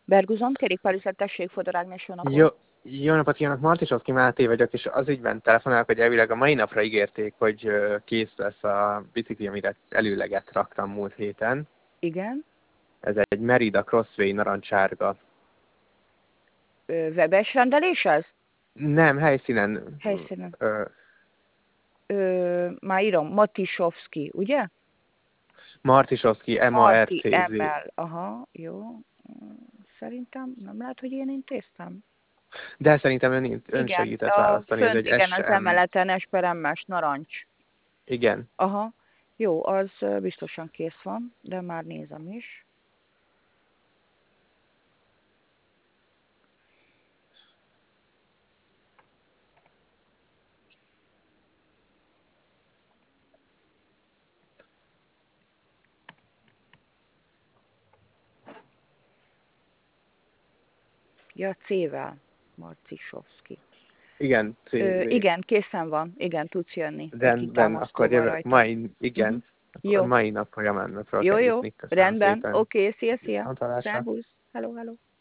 Berguzon, kerékpárüzlet, tessék, Fodor Ágnes, jó napot. Jó, jó napot kívánok, Martisovszki Máté vagyok, és az ügyben telefonálok, hogy elvileg a mai napra ígérték, hogy kész lesz a bicikli, amire előleget raktam múlt héten. Igen. Ez egy Merida Crossway narancsárga. Webes rendelés ez? Nem, helyszínen. Helyszínen. Már írom, Matisovszki, ugye? Martisovszki, Marti MARCZ. ML, aha, jó. Szerintem nem lehet, hogy én intéztem. De szerintem ön Igen, segített választani, ez fönt egy igen, az SM. emeleten esperemmes narancs. Igen. Aha, jó, az biztosan kész van, de már nézem is. Ja, C-vel, Marcisovszki. Igen, CV. Igen, készen van. Igen, tudsz jönni. Egy Rendben, akkor kitámasztóval jövök. rajta. Igen. Akkor Jó, mai nap folyamán meg fel kell jó, jutni. Köszönöm rendben. szépen. Oké, szia. Viszontlátásra. Szervusz. Hello.